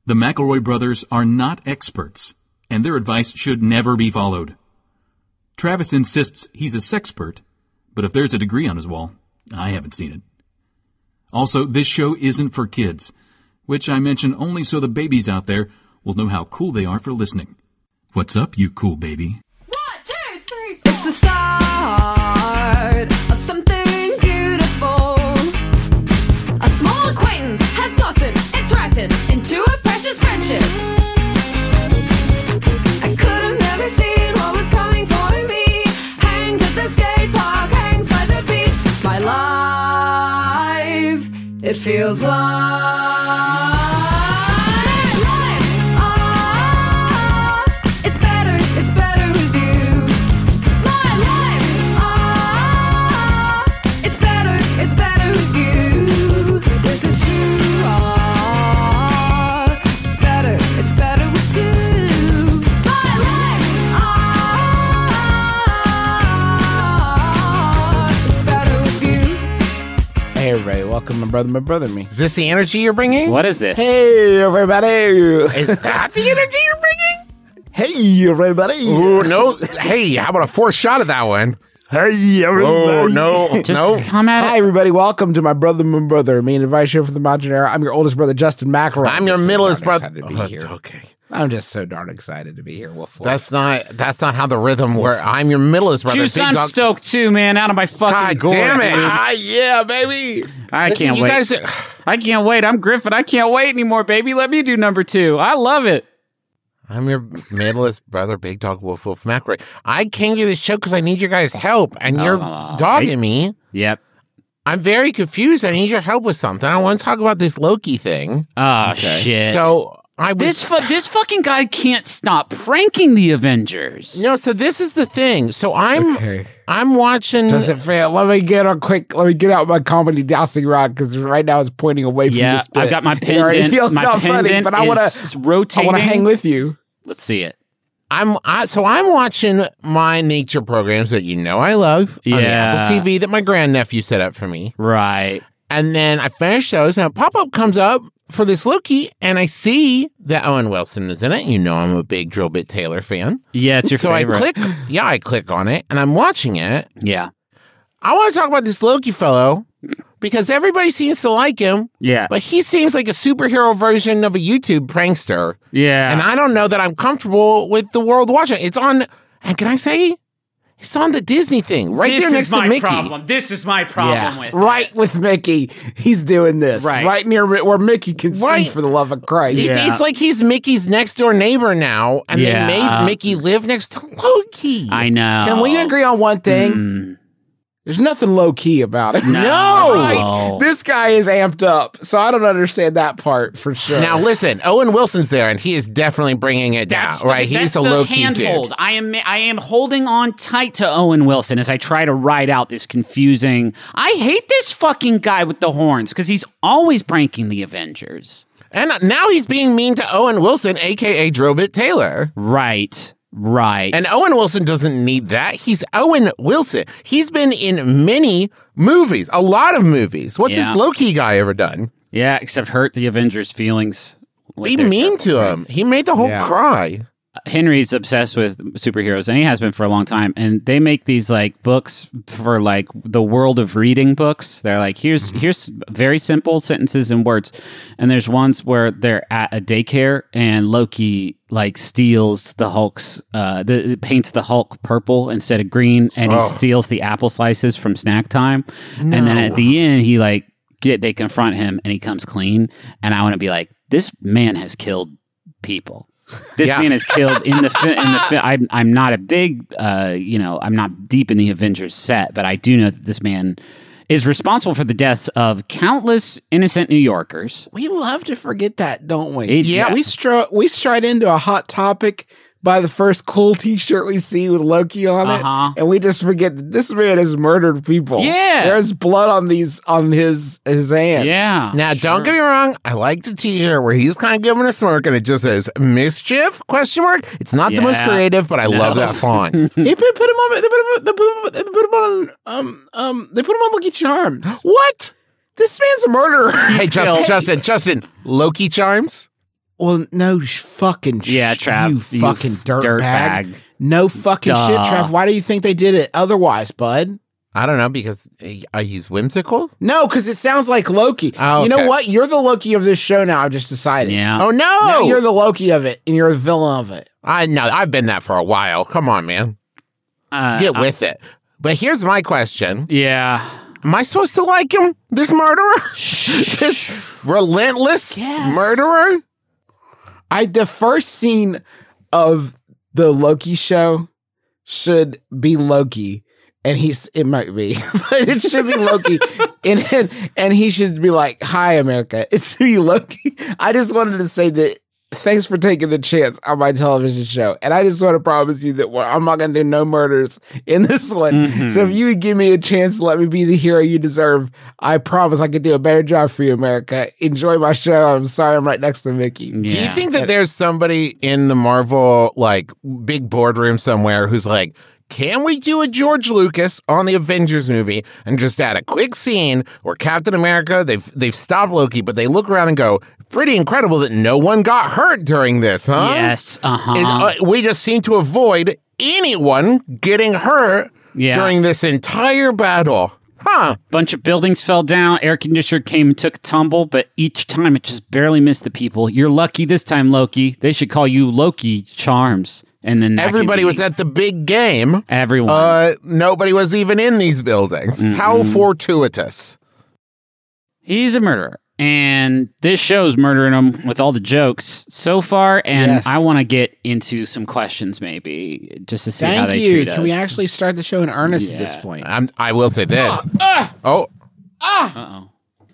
The McElroy brothers are not experts, and their advice should never be followed. Travis insists he's a sexpert, but if there's a degree on his wall, I haven't seen it. Also, this show isn't for kids, which I mention only so the babies out there will know how cool they are for listening. What's up, you cool baby? 1, 2, 3, 4. It's the start of something beautiful. A small acquaintance has blossomed, it's ripened into a precious friendship. I could have never seen what was coming for me. Hangs at the skate park, hangs by the beach. My life, it feels like it's better with you. My life, it's better with you. This is true. It's better with two. My life, it's better with you. Hey everybody, welcome to My Brother, Me. Is this the energy you're bringing? What is this? Hey everybody. Is that the energy you're bringing? Hey everybody. Ooh, no. Hey, how about a fourth shot of that one? Hey everybody. Oh, no. Just come at Hi it. everybody, welcome to My Brother, Me, an advice show from the Modern Era. I'm your oldest brother, Justin McElroy. I'm your just so middleest darn brother. excited to be Oh, here. it's okay. I'm just so darn excited to be here. Wolf. That's not how the rhythm works. I'm your middleest brother. Juice, Big I'm dog. stoked too, man. Out of my fucking God gourd. damn it. Yeah, baby. I Listen, can't you wait. guys, I can't wait. I'm Griffin. I can't wait anymore, baby. Let me do number 2. I love it. I'm your middleest brother, Big Dog Wolf McRae. I came to this show because I need your guys' help, and you're dogging me. Yep. I'm very confused. I need your help with something. I want to talk about this Loki thing. Oh, shit. So I was... This fucking guy can't stop pranking the Avengers. No, so this is the thing. So I'm watching... Does it fail? Let me get out my comedy dowsing rod because right now it's pointing away from the spit. I've got my It already pendant. feels My not funny, pendant but I want is to rotating. hang with you. Let's see it. I'm watching my nature programs that you know I love on the Yeah. Apple TV that my grandnephew set up for me. Right. And then I finish those, and a pop-up comes up for this Loki, and I see that Owen Wilson is in it. You know I'm a big Drill Bit Taylor fan. Yeah, it's your So favorite. I click on it, and I'm watching it. Yeah. I want to talk about this Loki fellow because everybody seems to like him. Yeah. But he seems like a superhero version of a YouTube prankster. Yeah. And I don't know that I'm comfortable with the world watching. It's on, and can I say, it's on the Disney thing, right there next to Mickey. This is my problem with right with Mickey. He's doing this. Right. Near where Mickey can see, Right. for the love of Christ. It's like he's Mickey's next door neighbor now, and Yeah. they made Mickey live next to Loki. I know. Can we agree on one thing? Mm. There's nothing low-key about it. No. Right? This guy is amped up, so I don't understand that part for sure. Now listen, Owen Wilson's there, and he is definitely bringing it down. Right, he's a low key handhold. dude. I am holding on tight to Owen Wilson as I try to ride out this confusing. I hate this fucking guy with the horns because he's always pranking the Avengers. And now he's being mean to Owen Wilson, aka Drobit Taylor. Right. And Owen Wilson doesn't need that. He's Owen Wilson. He's been in many movies, a lot of movies. What's this Loki guy ever done? Yeah, except hurt the Avengers' feelings. Be mean to him. He made the Hulk cry. Henry's obsessed with superheroes, and he has been for a long time. And they make these like books for like the world of reading books. They're like, here's very simple sentences and words. And there's ones where they're at a daycare, and Loki like steals the Hulk's paints the Hulk purple instead of green, and he steals the apple slices from snack time. No. And then at the end, he like they confront him, and he comes clean. And I want to be like, this man has killed people. This man is killed in the film. I'm not a big, I'm not deep in the Avengers set, but I do know that this man is responsible for the deaths of countless innocent New Yorkers. We love to forget that, don't we? Yeah. We stride into a hot topic by the first cool T-shirt we see with Loki on it, and we just forget that this man has murdered people. Yeah, there's blood on his hands. Yeah. Now, don't get me wrong. I like the T-shirt where he's kind of giving a smirk, and it just says "mischief?" ? It's not the most creative, but I love that font. They put him on Lucky Charms. What? This man's a murderer. Hey, Justin, Loki Charms. Well, no fucking Trav, you fucking dirtbag. No fucking shit, Trav. Why do you think they did it otherwise, bud? I don't know, because he's whimsical? No, because it sounds like Loki. Oh, okay. You know what? You're the Loki of this show now, I've just decided. Yeah. Oh, no! Now you're the Loki of it, and you're the villain of it. I know. I've been that for a while. Come on, man. Get with it. But here's my question. Yeah. Am I supposed to like him, this murderer? This relentless murderer? The first scene of the Loki show should be Loki. And it might be, but it should be Loki. and he should be like, "Hi, America, it's me, Loki." I just wanted to say that thanks for taking a chance on my television show. And I just want to promise you that I'm not going to do no murders in this one. Mm-hmm. So if you would give me a chance to let me be the hero you deserve, I promise I could do a better job for you, America. Enjoy my show. I'm sorry I'm right next to Mickey. Yeah. Do you think that there's somebody in the Marvel, like, big boardroom somewhere who's like, can we do a George Lucas on the Avengers movie and just add a quick scene where Captain America, they've stopped Loki, but they look around and go, pretty incredible that no one got hurt during this, huh? Yes, we just seem to avoid anyone getting hurt during this entire battle. Huh. Bunch of buildings fell down, air conditioner came and took a tumble, but each time it just barely missed the people. You're lucky this time, Loki. They should call you Loki Charms. And then everybody was at the big game. Everyone. Nobody was even in these buildings. Mm-hmm. How fortuitous. He's a murderer. And this show's murdering him with all the jokes so far. And I want to get into some questions maybe just to see how they treat us. Can we actually start the show in earnest at this point? I will say this. Uh-oh.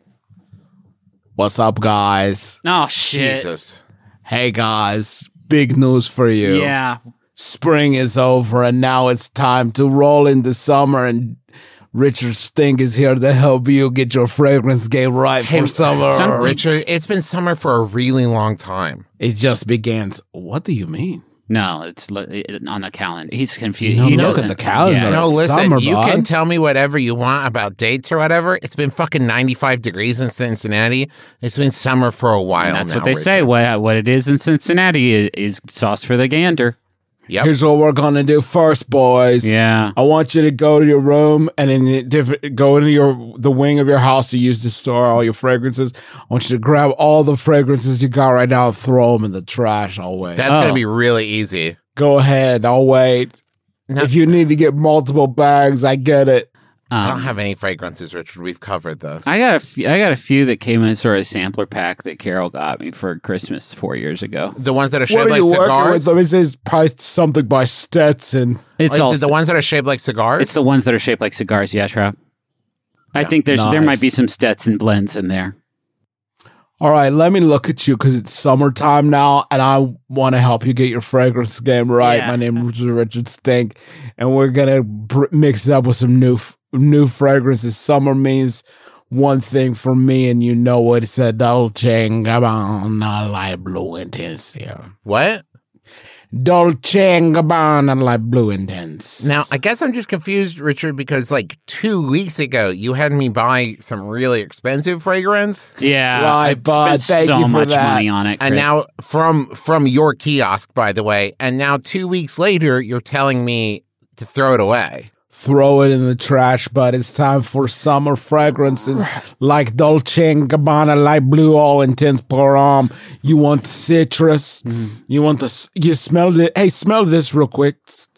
What's up, guys? Oh, shit. Jesus. Hey, guys. Big news for you. Yeah. Spring is over and now it's time to roll into summer, and Richard Stink is here to help you get your fragrance game right for summer. Richard, it's been summer for a really long time. It just began. What do you mean? No, it's on the calendar. He's confused. You look at the calendar. Yeah. No, listen, summer, you can tell me whatever you want about dates or whatever. It's been fucking 95 degrees in Cincinnati. It's been summer for a while. That's what they say. What it is in Cincinnati is sauce for the gander. Yep. Here's what we're going to do first, boys. Yeah. I want you to go to your room and then go into the wing of your house you use to store all your fragrances. I want you to grab all the fragrances you got right now and throw them in the trash. I'll wait. That's going to be really easy. Go ahead. I'll wait. No. If you need to get multiple bags, I get it. I don't have any fragrances, Richard. We've covered those. I got a few that came in sort of sampler pack that Carol got me for Christmas 4 years ago. The ones that are shaped like cigars? Let me say it's probably something by Stetson. It's the ones that are shaped like cigars? It's the ones that are shaped like cigars, yeah, Trav. I think there might be some Stetson blends in there. All right, let me look at you because it's summertime now, and I want to help you get your fragrance game right. Yeah. My name is Richard Stink, and we're gonna mix it up with some new fragrances. Summer means one thing for me, and you know what? It's a Dolce & Gabbana light blue intense here. What? Dolce & Gabbana light blue intense. Now, I guess I'm just confused, Richard, because like 2 weeks ago, you had me buy some really expensive fragrance. Yeah, right, but thank you for much that. Money on it. And now from your kiosk, by the way, and now 2 weeks later, you're telling me to throw it away. Throw it in the trash, but it's time for summer fragrances like Dolce & Gabbana Light Blue All Intense Pour Homme. You want citrus. You want you smell it. Hey, smell this real quick.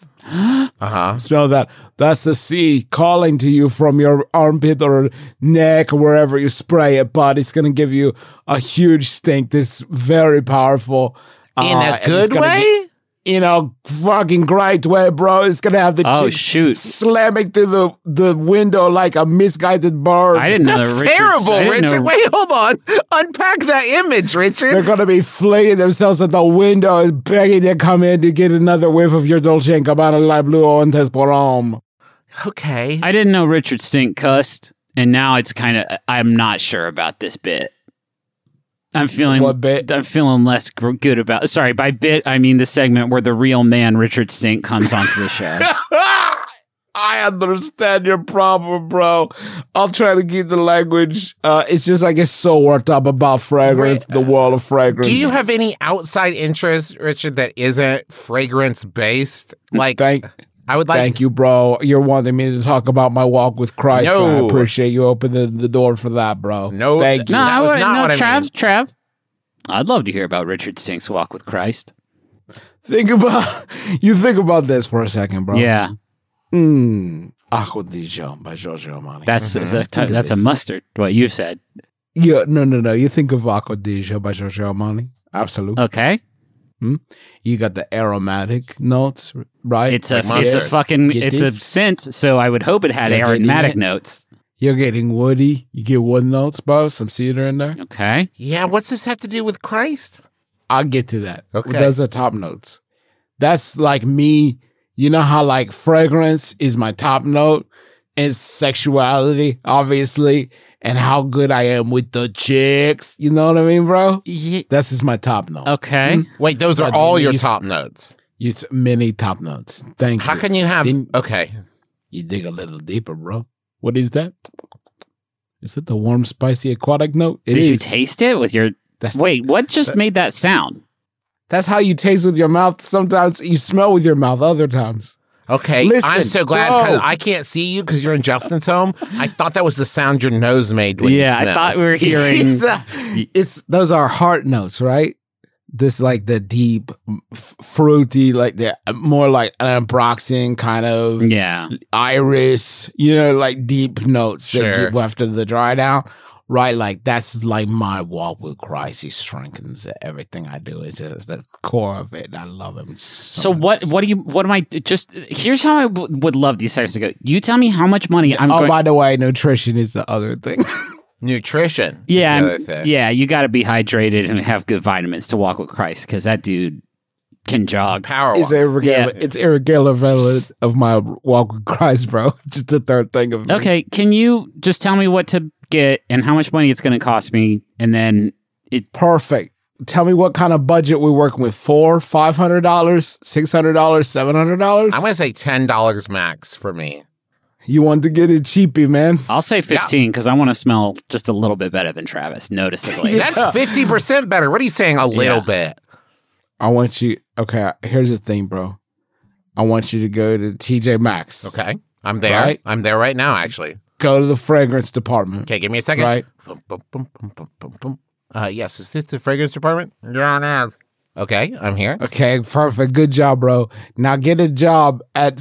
Smell that. That's the sea calling to you from your armpit or neck or wherever you spray it, but it's going to give you a huge stink that's very powerful. In a good way? Fucking great way, bro. It's gonna have the slamming through the window like a misguided bird. I didn't know that. That's terrible, Richard. Wait, hold on. Unpack that image, Richard. They're gonna be flinging themselves at the window and begging to come in to get another whiff of your Dolce & Gabbana Light Blue All Intense Pour Homme. Okay. I didn't know Richard Stink cussed, and now it's I'm not sure about this bit. I'm feeling less good about. Sorry, by bit I mean the segment where the real man Richard Stink comes onto the show. I understand your problem, bro. I'll try to keep the language. It's just I get so worked up about fragrance, the world of fragrance. Do you have any outside interest, Richard, that isn't fragrance based? Like, I would like. Thank you, bro. You're wanting me to talk about my walk with Christ. No. So I appreciate you opening the door for that, bro. No, thank you. No, That was not what I mean. Trav. I'd love to hear about Richard Stink's walk with Christ. Think about this for a second, bro. Yeah, Acqua di Gio by Giorgio Armani. that's this. a mustard. What you said. Yeah, no. You think of Acqua di Gio by Giorgio Armani. Absolutely. Okay, You got the aromatic notes, right? it's a mustard. fucking Get it's this? a scent. So I would hope it had Yeah, aromatic it. notes. You're getting woody. You get wood notes, bro. Some cedar in there. Okay, Yeah, what's this have to do with Christ? I'll get to that. Okay. Those are top notes. That's like me. You know how like fragrance is my top note and sexuality, obviously, and how good I am with the chicks. You know what I mean, bro? That's just my top note. okay. Wait, those are But all you your use- top notes. It's many top notes. Thank you. How can you have? Then Okay, you dig a little deeper, bro. What is that? Is it the warm, spicy aquatic note? It Did you is. taste it with your? That's- Wait, what just made that sound? That's how you taste with your mouth. Sometimes you smell with your mouth. Other times. okay. Listen, I'm so glad bro. because I can't see you because you're in Justin's home. I thought that was the sound your nose made when you Yeah, I smelled. thought we were hearing. it's those are heart notes, right? This like the deep, fruity, like the more like an ambroxan kind of Yeah, iris, like deep notes Sure. that get after the dry down, right? Like that's like my walk with Christ. He strengthens everything I do. It's just the core of it. I love him. So what am I just here's how I would love these seconds to go. You tell me how much money I'm going. by the way, nutrition is the other thing. Nutrition. is Yeah, the other thing. yeah, you got to be hydrated and have good vitamins to walk with Christ because that dude can jog. Power It's walks. it's irrelevant of my walk with Christ, bro. Just the third thing of me. Okay, can you just tell me what to get and how much money it's going to cost me, and then Perfect. Tell me what kind of budget we're working with. $400, $500, $600, $700. I'm gonna say $10 max for me. You want to get it cheapy, man. I'll say 15 because I want to smell just a little bit better than Travis, noticeably. That's 50% better. What are you saying? A little bit. I want you. Okay, here's the thing, bro. I want you to go to TJ Maxx. Okay, I'm there. Right. I'm there right now. Actually. Go to the fragrance department. Okay, give me a second. Right. Boom, boom, boom, boom, boom, boom, boom. Yes, is this the fragrance department? Yeah, it is. Okay, I'm here. Okay, perfect. Good job, bro. Now get a job at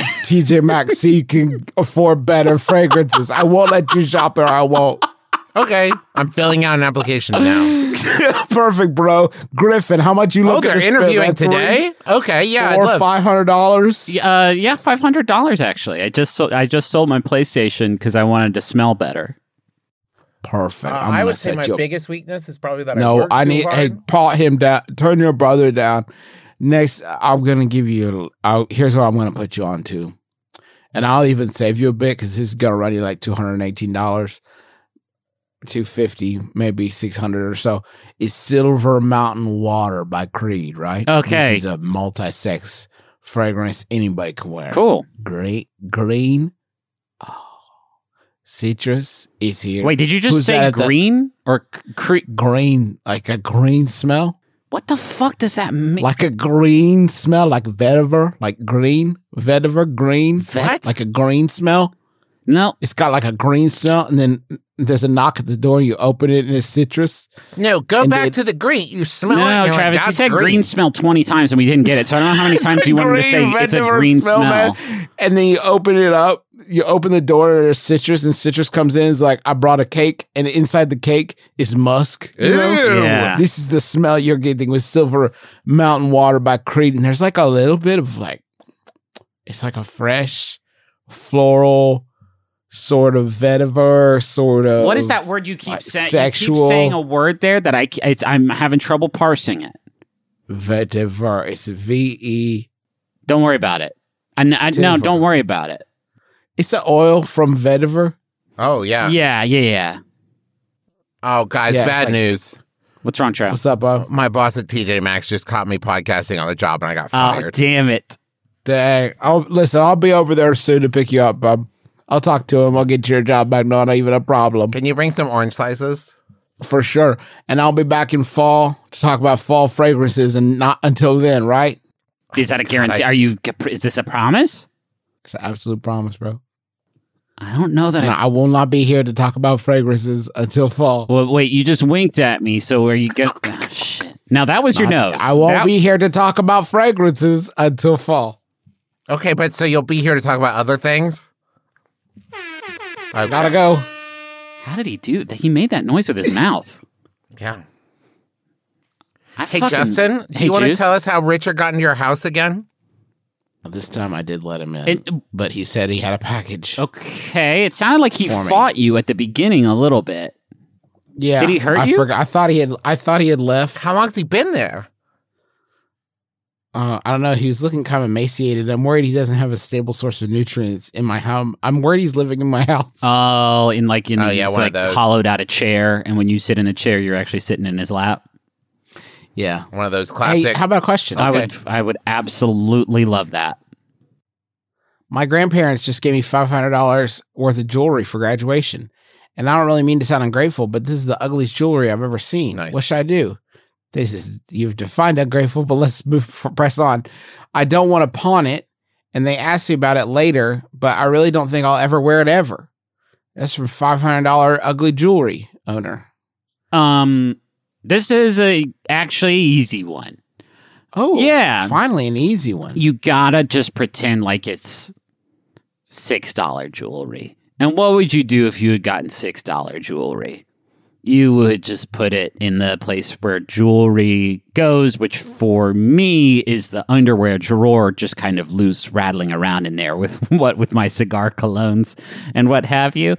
TJ Maxx so you can afford better fragrances. I won't let you shop there. I won't. Okay, I'm filling out an application now. Perfect, bro. Griffin, how much you Oh, looking they're to spend, interviewing man? today? Okay, yeah, I'd Or love. $500? Yeah, $500 actually. I just sold my PlayStation because I wanted to smell better. Perfect. I'm I gonna would say set my you- biggest weakness is probably that No, work I too need. hard. Hey, Paul him down. Turn your brother down. Next, I'm gonna give you. Here's what I'm gonna put you on to, and I'll even save you a bit because this is gonna run you like $218, $250, maybe $600 or so. It's Silver Mountain Water by Creed, right? Okay. This is a multi-sex fragrance anybody can wear. Cool. Great green. Oh, citrus. It's here. Wait, did you just Who's that say at the- green or green, like a green smell? what the fuck does that mean? Like a green smell, like vetiver, like green, vetiver, green. What? Like a green smell. No, It's got like a green smell, and then there's a knock at the door, and you open it, and it's citrus. No, go And back it- to the green. You smell it. no, and you're like, Travis. You "That's said green smell 20 times and we didn't get it. So I don't know how many times you wanted to say it's a vetiver green smell. man. And then you open it up, you open the door, and there's citrus, and citrus comes in. It's like, I brought a cake, and inside the cake is musk. You know? Ew. Yeah. This is the smell you're getting with Silver Mountain Water by Creed. And there's like a little bit of like, it's like a fresh, floral, sort of vetiver, sort of. What is that word you keep like saying? You sexual. keep saying a word there that I'm having trouble parsing it. Vetiver. It's VE. Don't worry about it. No, Vetiver. don't worry about it. It's the oil from vetiver. Oh, yeah. Yeah. Oh, guys, Yeah, it's bad like- news. What's wrong, Travis? What's up, bro? My boss at TJ Maxx just caught me podcasting on the job and I got Oh, fired. damn it. Dang. I'll be over there soon to pick you up, bub. I'll talk to him. I'll get your job back. Not even a problem. Can you bring some orange slices? For sure. And I'll be back in fall to talk about fall fragrances, and not until then, right? Is that a guarantee? Is this a promise? It's an absolute promise, bro. I don't know that No, I will not be here to talk about fragrances until fall. Well, wait, you just winked at me, so where you get... Oh, shit. Now, that was your nose. I won't be here to talk about fragrances until fall. Okay, but so you'll be here to talk about other things? I gotta go. How did he do that? He made that noise with his mouth. Yeah. Hey, Justin, do you want to tell us how Richard got into your house again? This time I did let him in, but he said he had a package. Okay, it sounded like he fought you at the beginning a little bit. Yeah. Did he hurt you? I thought he had left. How long has he been there? I don't know. He was looking kind of emaciated. I'm worried he doesn't have a stable source of nutrients in my house. I'm worried he's living in my house. Oh, he's one like of those. hollowed out a chair, and when you sit in the chair, you're actually sitting in his lap. Yeah. One of those classic. Hey, how about a question? Okay. I would absolutely love that. My grandparents just gave me $500 worth of jewelry for graduation. And I don't really mean to sound ungrateful, but this is the ugliest jewelry I've ever seen. Nice. What should I do? They says, you've defined ungrateful, but let's press on. I don't want to pawn it. And they asked me about it later, but I really don't think I'll ever wear it ever. That's from $500 ugly jewelry owner. This is actually easy one. Oh, yeah. Finally, an easy one. You gotta just pretend like it's $6 jewelry. And what would you do if you had gotten $6 jewelry? You would just put it in the place where jewelry goes, which for me is the underwear drawer, just kind of loose, rattling around in there with my cigar colognes and what have you.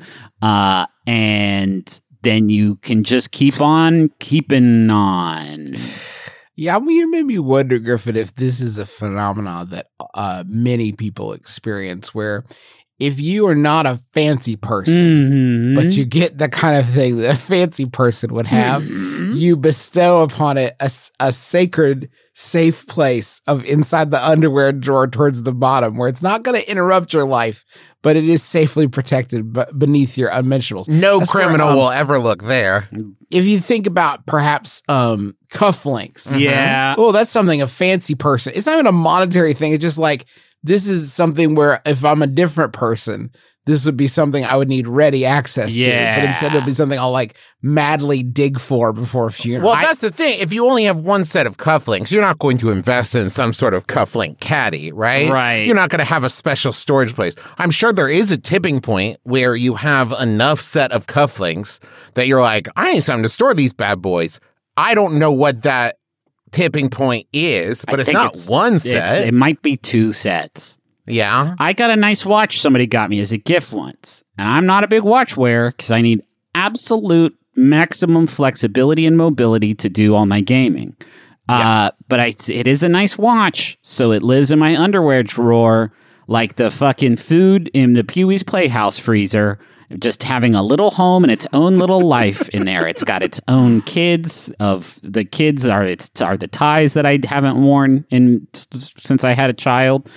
And then you can just keep on keeping on. Yeah, I mean, you made me wonder, Griffin, if this is a phenomenon that many people experience, where if you are not a fancy person, but you get the kind of thing that a fancy person would have, you bestow upon it a sacred, safe place of inside the underwear drawer towards the bottom, where it's not going to interrupt your life, but it is safely protected beneath your unmentionables. No criminal will ever look there. If you think about perhaps cufflinks. Yeah. Oh, that's something a fancy person. It's not even a monetary thing. It's just like, this is something where if I'm a different person, this would be something I would need ready access to. But instead it'll be something I'll like madly dig for before a funeral. Well, that's the thing. If you only have one set of cufflinks, you're not going to invest in some sort of cufflink caddy, right? Right. You're not going to have a special storage place. I'm sure there is a tipping point where you have enough set of cufflinks that you're like, I need something to store these bad boys. I don't know what that tipping point is, but it's not one set. It might be 2 sets. Yeah. I got a nice watch somebody got me as a gift once. And I'm not a big watch wearer because I need absolute maximum flexibility and mobility to do all my gaming. But it is a nice watch, so it lives in my underwear drawer like the fucking food in the Pee-wee's Playhouse freezer, just having a little home and its own little life in there. It's got its own kids. The kids are the ties that I haven't worn since I had a child.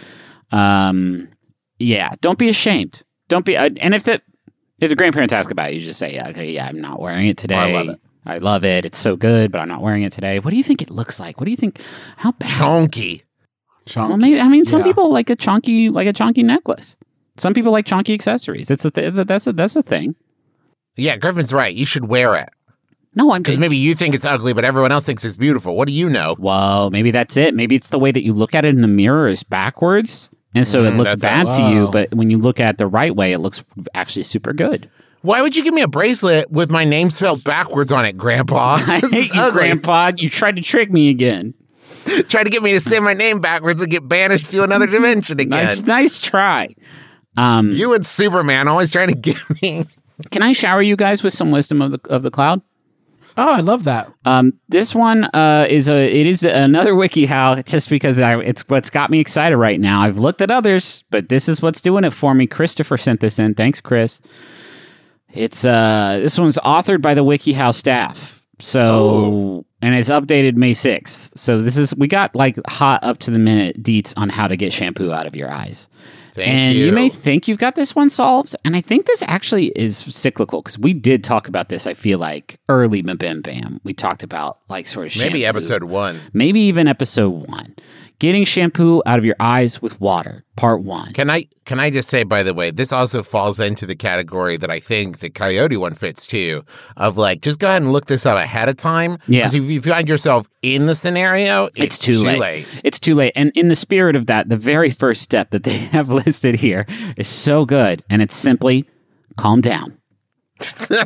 Yeah, don't be ashamed. Don't be. And if the grandparents ask about it, you just say, yeah, okay, yeah, I'm not wearing it today. I love it. I love it. It's so good, but I'm not wearing it today. What do you think it looks like? What do you think? How bad? Chonky. Well, maybe. I mean, some people like a chunky necklace. Some people like chunky accessories. That's a thing. Yeah, Griffin's right. You should wear it. No, I'm because maybe you think it's ugly, but everyone else thinks it's beautiful. What do you know? Whoa, maybe that's it. Maybe it's the way that you look at it in the mirror is backwards, and so it looks bad to you. But when you look at it the right way, it looks actually super good. Why would you give me a bracelet with my name spelled backwards on it, Grandpa? I hate you, Grandpa. You tried to trick me again. Tried to get me to say my name backwards and get banished to another dimension again. Nice try. You and Superman always trying to get me. Can I shower you guys with some wisdom of the cloud? Oh, I love that. This one is another WikiHow, just because it's what's got me excited right now. I've looked at others, but this is what's doing it for me. Christopher sent this in. Thanks, Chris. It's this one's authored by the WikiHow staff. So and it's updated May 6th. So we got like hot up to the minute deets on how to get shampoo out of your eyes. Thank you may think you've got this one solved, and I think this actually is cyclical because we did talk about this. I feel like early Mabim Bam, we talked about like sort of shampoo. Maybe episode 1. Maybe even episode 1. Getting shampoo out of your eyes with water, part 1. Can I just say, by the way, this also falls into the category that I think the Coyote one fits too, of like, just go ahead and look this up ahead of time. Yeah. Because if you find yourself in the scenario, it's too late. It's too late. And in the spirit of that, the very first step that they have listed here is so good. And it's simply calm down. Fair.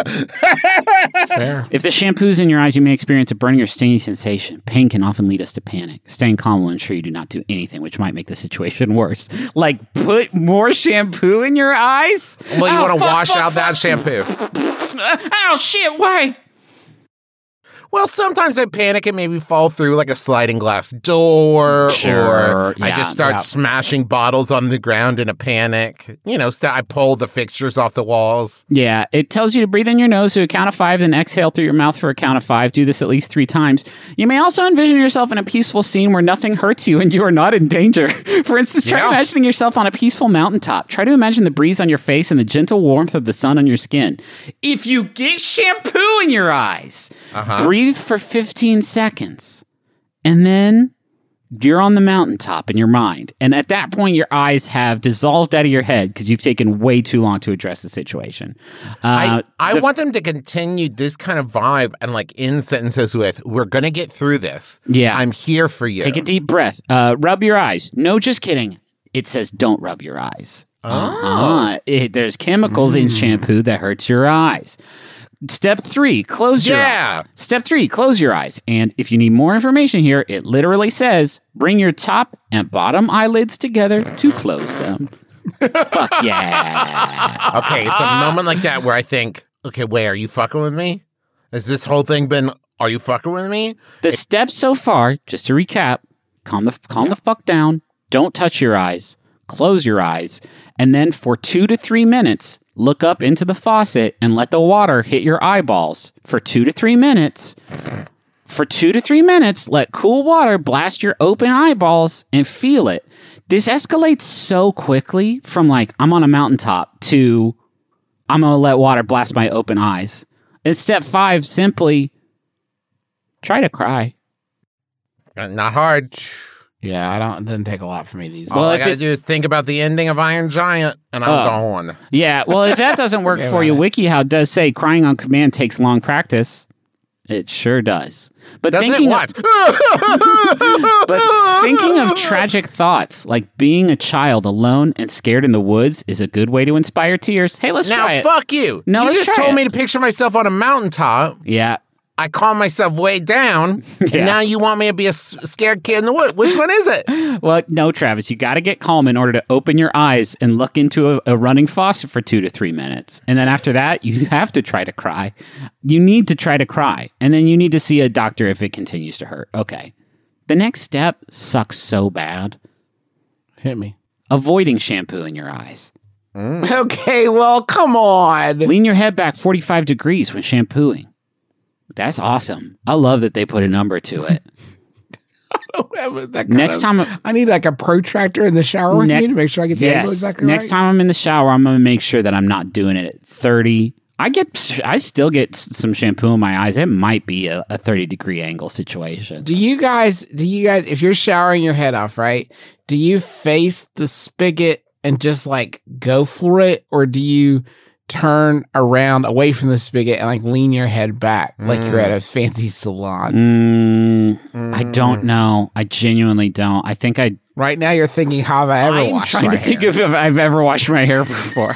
If the shampoo's in your eyes, you may experience a burning or stinging sensation. Pain can often lead us to panic. Staying calm will ensure you do not do anything which might make the situation worse. Like, put more shampoo in your eyes? Well, you want to wash out that shampoo. Oh, shit, why? Well, sometimes I panic and maybe fall through like a sliding glass door, Sure, or I yeah, just start yeah. smashing bottles on the ground in a panic. You know, I pull the fixtures off the walls. Yeah, it tells you to breathe in your nose to a count of 5, then exhale through your mouth for a count of 5. Do this at least 3 times. You may also envision yourself in a peaceful scene where nothing hurts you and you are not in danger. For instance, try imagining yourself on a peaceful mountaintop. Try to imagine the breeze on your face and the gentle warmth of the sun on your skin. If you get shampoo in your eyes, breathe for 15 seconds, and then you're on the mountaintop in your mind. And at that point, your eyes have dissolved out of your head because you've taken way too long to address the situation. I want them to continue this kind of vibe and like end sentences with, we're going to get through this. Yeah. I'm here for you. Take a deep breath. Rub your eyes. No, just kidding. It says don't rub your eyes. There's chemicals in shampoo that hurts your eyes. Step 3, close your eyes. Step 3, close your eyes. And if you need more information here, it literally says, bring your top and bottom eyelids together to close them. Fuck yeah. Okay, it's a moment like that where I think, okay, wait, are you fucking with me? Has this whole thing been, are you fucking with me? The steps so far, just to recap, calm the fuck down, don't touch your eyes, close your eyes, and then for 2 to 3 minutes, look up into the faucet and let the water hit your eyeballs for 2 to 3 minutes. For 2 to 3 minutes, let cool water blast your open eyeballs and feel it. This escalates so quickly from like, I'm on a mountaintop to I'm going to let water blast my open eyes. And step 5, simply try to cry. Not hard. Yeah, it doesn't take a lot for me these days. All I gotta do is think about the ending of Iron Giant, and I'm gone. Yeah, well, if that doesn't work for you, WikiHow does say crying on command takes long practice. It sure does. But thinking of tragic thoughts, like being a child alone and scared in the woods, is a good way to inspire tears. Hey, let's try it. Now, fuck you. No, you let's just try told it. me to picture myself on a mountaintop. Yeah. I calm myself way down, and now you want me to be a scared kid in the woods. Which one is it? Well, no, Travis, you got to get calm in order to open your eyes and look into a running faucet for 2 to 3 minutes. And then after that, you have to try to cry. You need to try to cry. And then you need to see a doctor if it continues to hurt. Okay. The next step sucks so bad. Hit me. Avoiding shampoo in your eyes. Okay, well, come on. Lean your head back 45 degrees when shampooing. That's awesome. I love that they put a number to it. Next time, I need like a protractor in the shower with me to make sure I get the angle exactly right. Next time I'm in the shower, I'm going to make sure that I'm not doing it at 30. I still get some shampoo in my eyes. It might be a 30-degree angle situation. Do you guys, if you're showering your head off, right? Do you face the spigot and just like go for it? Or do you turn around away from the spigot and like lean your head back like you're at a fancy salon? I don't know. I genuinely don't. I think Right now you're thinking, have I ever washed my hair? I'm trying to think if I've ever washed my hair before.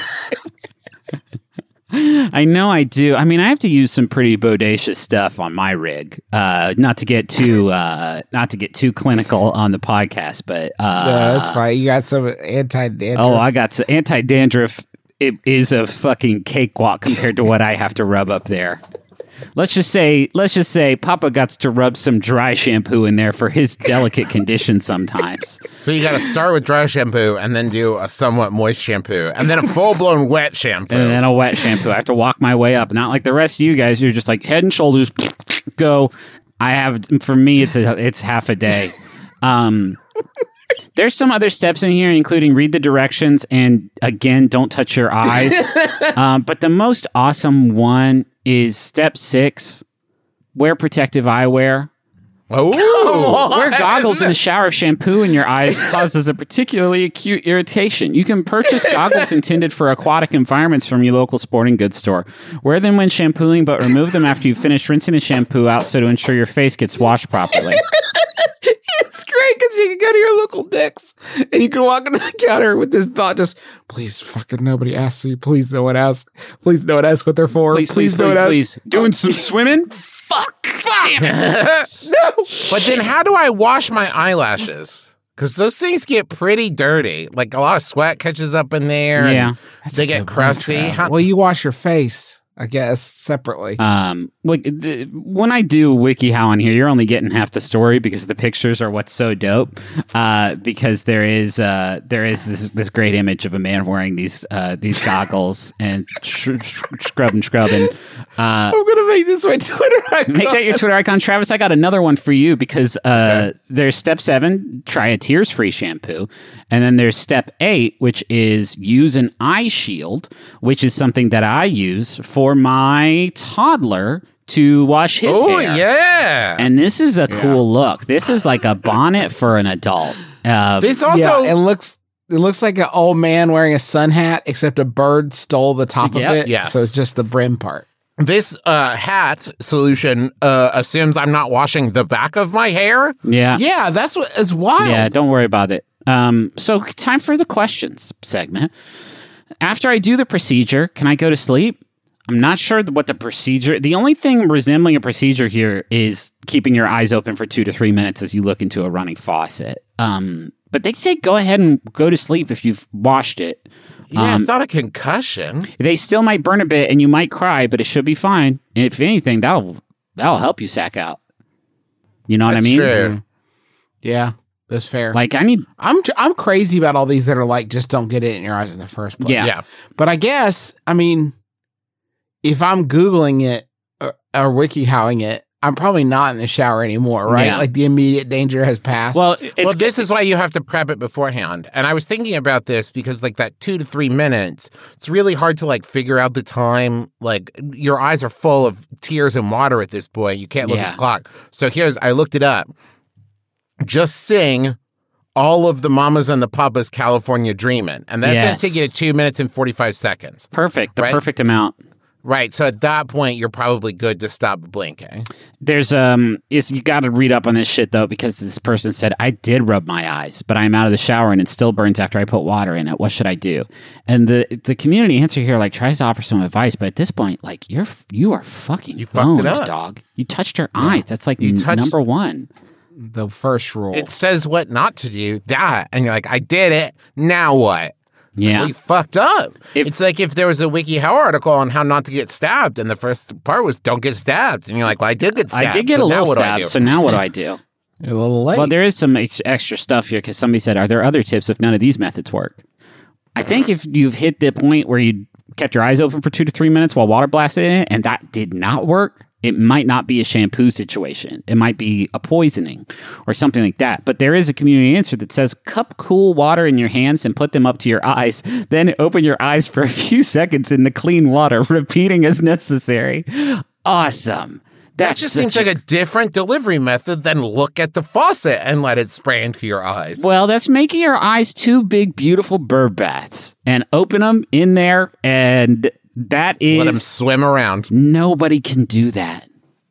I know I do. I mean, I have to use some pretty bodacious stuff on my rig. Not to get too clinical on the podcast, but no, that's fine. You got some anti-dandruff. Oh, I got some anti-dandruff. It is a fucking cakewalk compared to what I have to rub up there. Let's just say Papa got to rub some dry shampoo in there for his delicate condition sometimes. So you got to start with dry shampoo and then do a somewhat moist shampoo and then a full-blown wet shampoo. And then a wet shampoo. I have to walk my way up. Not like the rest of you guys. You're just like Head and Shoulders, go. I have, for me, it's half a day. There's some other steps in here, including read the directions and, again, don't touch your eyes. But the most awesome one is step 6, wear protective eyewear. Oh, Wear goggles in the shower of shampoo in your eyes causes a particularly acute irritation. You can purchase goggles intended for aquatic environments from your local sporting goods store. Wear them when shampooing, but remove them after you've finished rinsing the shampoo out so to ensure your face gets washed properly. It's great because you can go to your local Dick's and you can walk into the counter with this thought, just please, fucking nobody asks you. Please, no one asks. Please, no one asks what they're for. Please, no one asks. please. Doing some swimming? Fuck. Damn it. No. but then how do I wash my eyelashes? Because those things get pretty dirty. Like a lot of sweat catches up in there. Yeah. And they get crusty. How- Well, you wash your face, I guess, separately. When I do WikiHow on here, you're only getting half the story because the pictures are what's so dope. Because there is this great image of a man wearing these goggles and scrubbing. I'm gonna make this my Twitter icon. Make that your Twitter icon, Travis. I got another one for you because there's step 7, try a tears-free shampoo, and then there's step 8, which is use an eye shield, which is something that I use for my toddler to wash his Oh, hair. yeah. And this is a cool look. This is like a bonnet for an adult. This also... Yeah, it looks like an old man wearing a sun hat, except a bird stole the top Yep. of it. Yes. So it's just the brim part. This hat solution assumes I'm not washing the back of my hair. Yeah. Yeah, that's what it's wild. Yeah, don't worry about it. So time for the questions segment. After I do the procedure, can I go to sleep? I'm not sure what the procedure... The only thing resembling a procedure here is keeping your eyes open for 2 to 3 minutes as you look into a running faucet. But they say go ahead and go to sleep if you've washed it. Yeah, it's not a concussion. They still might burn a bit and you might cry, but it should be fine. If anything, that'll help you sack out. You know what I That's mean? true. Yeah, that's fair. Like I'm crazy about all these that are like, just don't get it in your eyes in the first place. Yeah. Yeah. But I guess, I mean, if I'm Googling it or WikiHowing it, I'm probably not in the shower anymore, right? Yeah. Like the immediate danger has passed. Well, Well, this is why you have to prep it beforehand. And I was thinking about this because, like, that 2 to 3 minutes, it's really hard to, like, figure out the time. Like, your eyes are full of tears and water at this point. You can't look at the clock. So I looked it up. Just sing all of the Mamas and the Papas California Dreamin'. And that's going to take you 2 minutes and 45 seconds. perfect. The Right. perfect amount. Right. So at that point, you're probably good to stop blinking. There's you got to read up on this shit though, because this person said I did rub my eyes, but I'm out of the shower and it still burns after I put water in it. What should I do? And the community answer here like tries to offer some advice, but at this point, like you are fucking You fucked it boned, up. dog. You touched your eyes. That's like touched- number one. the first rule. It says what not to do, that. And you're like, I did it. Now what? Yeah. Well, you fucked up. If- It's like if there was a WikiHow article on how not to get stabbed, and the first part was don't get stabbed. And you're like, well, I did get stabbed. I did get so a now little what do I stab. do? So now what do I do? You're a little late. Well, there is some extra stuff here because somebody said, are there other tips if none of these methods work? I think if you've hit the point where you kept your eyes open for 2 to 3 minutes while water blasted in it and that did not work, it might not be a shampoo situation. It might be a poisoning or something like that. But there is a community answer that says cup cool water in your hands and put them up to your eyes. Then open your eyes for a few seconds in the clean water, repeating as necessary. Awesome. That just seems like a different delivery method than look at the faucet and let it spray into your eyes. Well, that's making your eyes 2 big, beautiful bird baths and open them in there. And that is... Let them swim around. Nobody can do that.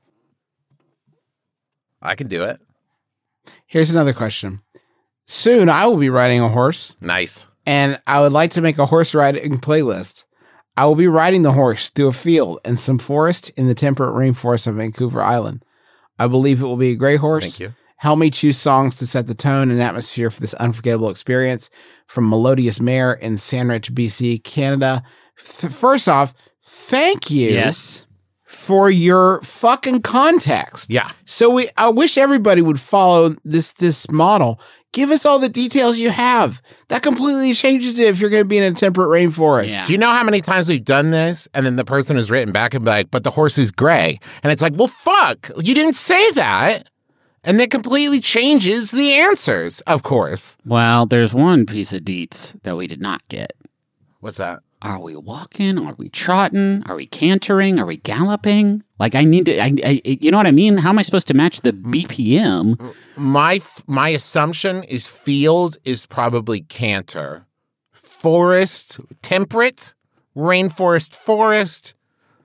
I can do it. Here's another question. Soon I will be riding a horse, Nice. and I would like to make a horse riding playlist. I will be riding the horse through a field and some forest in the temperate rainforest of Vancouver Island. I believe it will be a great horse. Thank you. Help me choose songs to set the tone and atmosphere for this unforgettable experience from Melodious Mare in Sandwich, BC, Canada. First off, thank you Yes. for your fucking context. Yeah. So I wish everybody would follow this model. Give us all the details you have. That completely changes it if you're going to be in a temperate rainforest. Yeah. Do you know how many times we've done this? And then the person has written back and be like, but the horse is gray. And it's like, well, fuck, you didn't say that. And that completely changes the answers, of course. Well, there's one piece of deets that we did not get. What's that? Are we walking? Are we trotting? Are we cantering? Are we galloping? Like, I need to, you know what I mean? How am I supposed to match the BPM? My assumption is field is probably canter. Forest, temperate, rainforest, forest,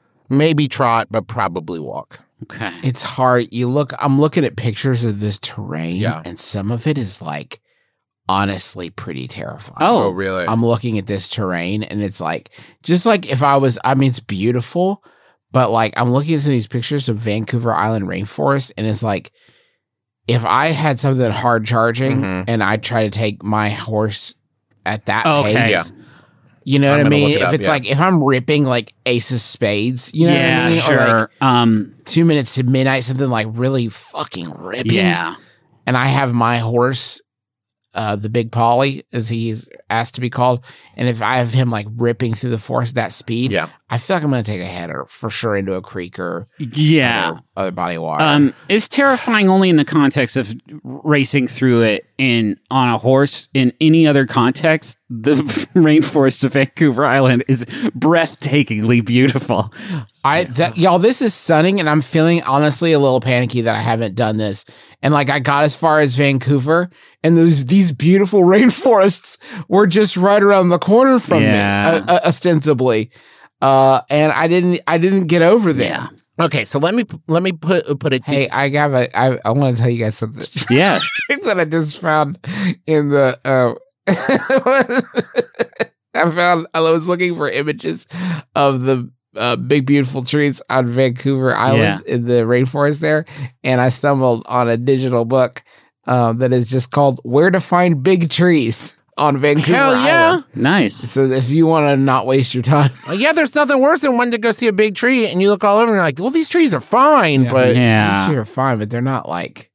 maybe trot, but probably walk. Okay. It's hard. I'm looking at pictures of this terrain, Yeah. and some of it is like honestly pretty terrifying. Oh, really? I'm looking at this terrain, and it's like, just like if I was, I mean, it's beautiful, but like I'm looking at some of these pictures of Vancouver Island rainforest, and it's like, if I had something hard charging and I try to take my horse at that Okay. pace, Yeah. you know I'm what I gonna mean? look it If up, it's yeah. like, if I'm ripping like Ace of Spades, you know what I mean? sure. Or like 2 minutes to midnight, something like really fucking ripping. Yeah. And I have my horse, the Big Polly, as he's asked to be called. And if I have him like ripping through the forest at that speed, Yeah. I feel like I'm going to take a header for sure into a creek or Yeah. other body of water. It's terrifying only in the context of racing through it on a horse. In any other context, the rainforest of Vancouver Island is breathtakingly beautiful. Y'all, this is stunning, and I'm feeling honestly a little panicky that I haven't done this. And like I got as far as Vancouver, and these beautiful rainforests were just right around the corner from me, ostensibly. And I didn't get over there. Yeah. Okay, so let me put it to Hey, I want to tell you guys something. Yeah. That I just found in the. I was looking for images of the big beautiful trees on Vancouver Island in the rainforest there, and I stumbled on a digital book that is just called "Where to Find Big Trees" on Vancouver Hell yeah. Island. Nice. So if you want to not waste your time, Yeah, there's nothing worse than when to go see a big tree and you look all over and you're like, well, these trees are fine, but Yeah. these trees are fine, but they're not like.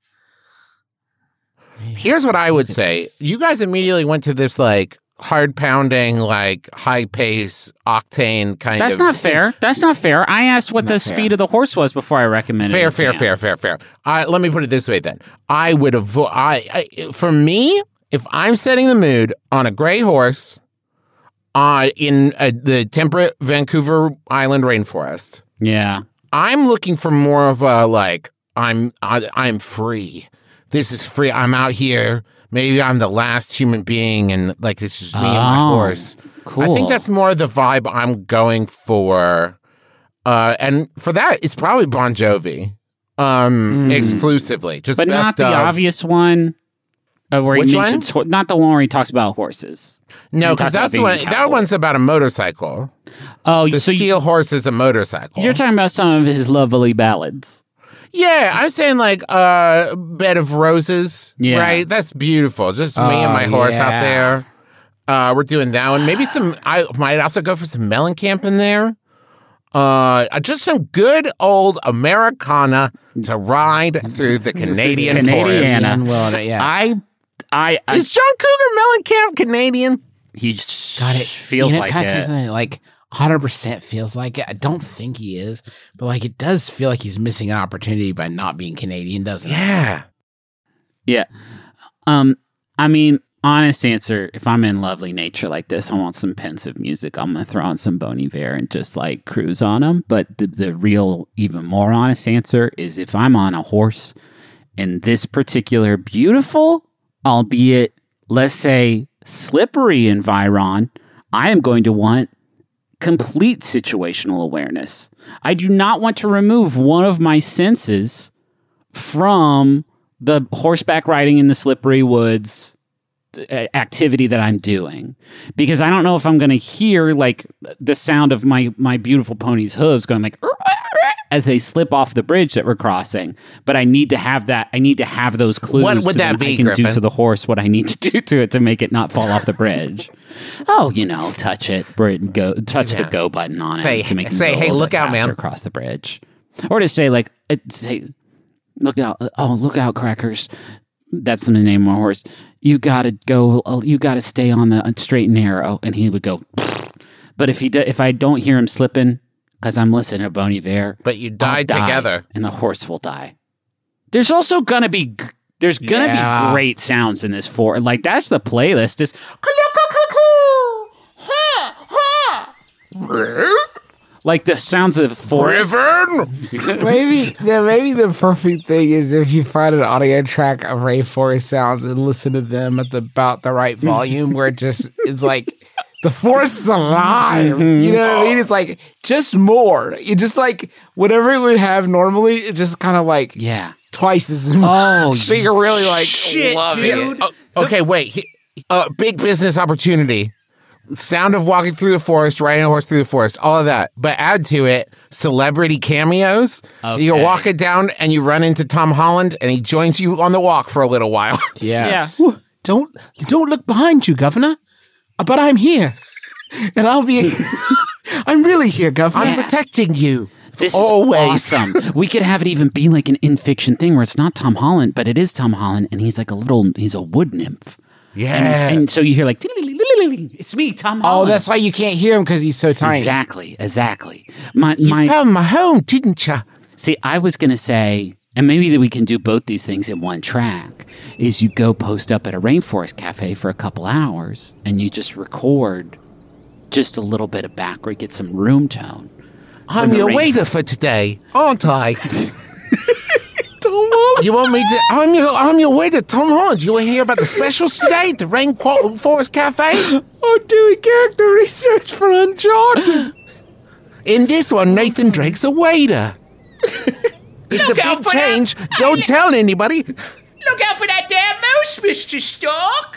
here's what I would say. You guys immediately went to this like hard pounding, like high pace, octane kind That's of. not fair. That's not fair. I asked what the fair. speed of the horse was before I recommended Fair, it. fair. Let me put it this way then. I would avoid, for me, if I'm setting the mood on a gray horse in the temperate Vancouver Island rainforest, Yeah. I'm looking for more of a like, I'm free. This is free. I'm out here. Maybe I'm the last human being, and like this is me and my horse. Cool. I think that's more the vibe I'm going for. And for that, it's probably Bon Jovi, exclusively. Just But not best the of. obvious one. Where Which he one? mentions not the one where he talks about horses. No, He because talks about that's the being a one. That cowboy. one's about a motorcycle. Oh, The so steel horse is a motorcycle. you're talking about some of his lovely ballads. Yeah, I'm saying like Bed of Roses, Yeah. right? That's beautiful. Just me and my horse out there. We're doing that one. Maybe I might also go for some Mellencamp in there. Just some good old Americana to ride through the Canadian forest. Canadiana. Yes. I Is John Cougar Mellencamp Canadian? he Got it. feels you know, like kind of it. something like 100% feels like it. I don't think he is, but like it does feel like he's missing an opportunity by not being Canadian, doesn't it? Yeah. Yeah. I mean, honest answer, if I'm in lovely nature like this, I want some pensive music. I'm going to throw on some Bon Iver and just like cruise on them. But the real, even more honest answer is if I'm on a horse in this particular beautiful, albeit, let's say, slippery environ, I am going to want complete situational awareness. I do not want to remove one of my senses from the horseback riding in the slippery woods activity that I'm doing, because I don't know if I'm going to hear like the sound of my beautiful pony's hooves going like as they slip off the bridge that we're crossing. But I need to have that. I need to have those clues. What would so that then be, I can Griffin? do to the horse what I need to do to it to make it not fall off the bridge. Oh, touch it, touch the go button on Say- it to make it say, go a "Hey, little look bit out, faster man." across the bridge, or to say look out! Oh, look out, Crackers! That's the name of my horse. You gotta go. You gotta stay on the straight and narrow. And he would go. But if I don't hear him slipping, because I'm listening to Bon Iver, But you die I'll die, together. and the horse will die. There's also gonna be be great sounds in this like that's the playlist. Is like the sounds of the forest. Griffin! Maybe the perfect thing is if you find an audio track of rainforest sounds and listen to them at about the right volume where it just is like the forest is alive. You know what I mean? It's like just more. You just like whatever it would have normally, it just kind of like Yeah. twice as much. Oh, so you're really like Shit, loving dude. it. Okay, wait. Big business opportunity. Sound of walking through the forest, riding a horse through the forest, all of that. But add to it celebrity cameos. Okay. You're walking down and you run into Tom Holland and he joins you on the walk for a little while. Yes. Don't look behind you, Governor. But I'm here. And I'll be I'm really here, Governor. I'm protecting you. This Always. is awesome. We could have it even be like an in-fiction thing where it's not Tom Holland, but it is Tom Holland, and he's like he's a wood nymph. Yeah. And so you hear like, it's me, Tom Oh, Holland. that's why you can't hear him because he's so tiny. Exactly. My You found my home, didn't you? See, I was going to say, and maybe that we can do both these things in one track, is you go post up at a rainforest cafe for a couple hours and you just record just a little bit of background, get some room tone. I'm the your rain- waiter for today, aren't I? You want me to? I'm your waiter, Tom Holland. You want to hear about the specials today at the Rainforest Cafe? I'm doing character research for Uncharted. In this one, Nathan Drake's a waiter. It's a big change. Don't tell anybody. Look out for that damn mouse, Mr. Stark!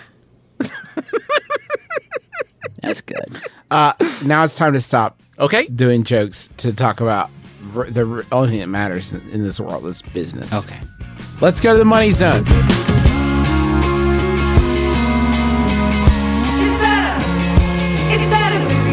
That's good. Now it's time to stop Okay. doing jokes to talk about the only thing that matters in this world is business. Okay. Let's go to the money zone. It's better with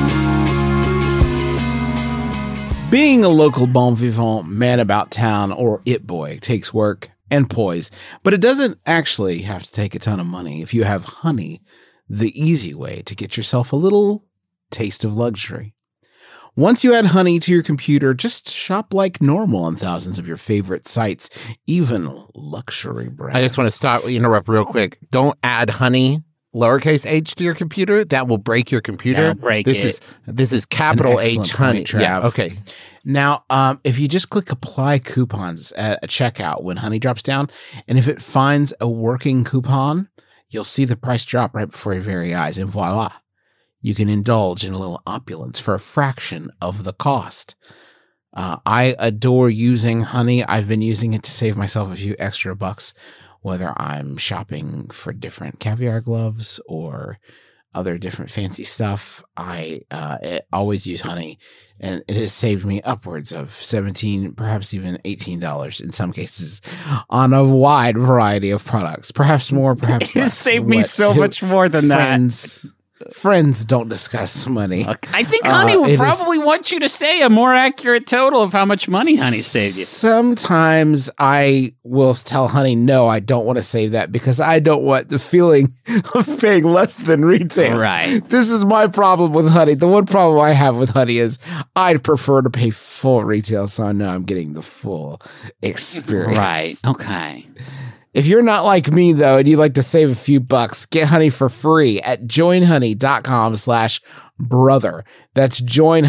you. Being a local bon vivant man about town or it boy takes work and poise, but it doesn't actually have to take a ton of money if you have Honey, the easy way to get yourself a little taste of luxury. Once you add Honey to your computer, just shop like normal on thousands of your favorite sites, even luxury brands. I just want to interrupt real quick. Don't add honey, lowercase h, to your computer. That will break your computer. That'll break this it. This is capital An excellent H honey. point, Trav. Yeah. Okay. Now, if you just click apply coupons at checkout when Honey drops down, and if it finds a working coupon, you'll see the price drop right before your very eyes, and voila, you can indulge in a little opulence for a fraction of the cost. I adore using Honey. I've been using it to save myself a few extra bucks, whether I'm shopping for different caviar gloves or other different fancy stuff. I always use Honey, and it has saved me upwards of $17, perhaps even $18 in some cases on a wide variety of products. Perhaps more, perhaps It less. saved me so much more than that. Friends don't discuss money. I think Honey would it is- probably want you to say a more accurate total of how much money Honey saved you. Sometimes I will tell Honey, no, I don't want to save that because I don't want the feeling of paying less than retail. Right. This is my problem with Honey. The one problem I have with Honey is I'd prefer to pay full retail so I know I'm getting the full experience. Right. Okay. If you're not like me, though, and you'd like to save a few bucks, get Honey for free at joinhoney.com/brother. That's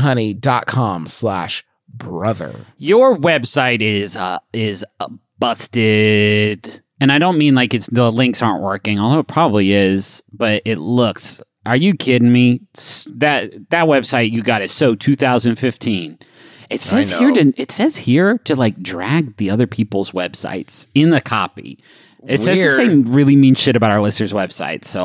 joinhoney.com/brother. Your website is busted, and I don't mean like the links aren't working, although it probably is. But it looks. Are you kidding me? That website you got is so 2015. It says here to like drag the other people's websites in the copy. It says the same really mean shit about our listeners' website, so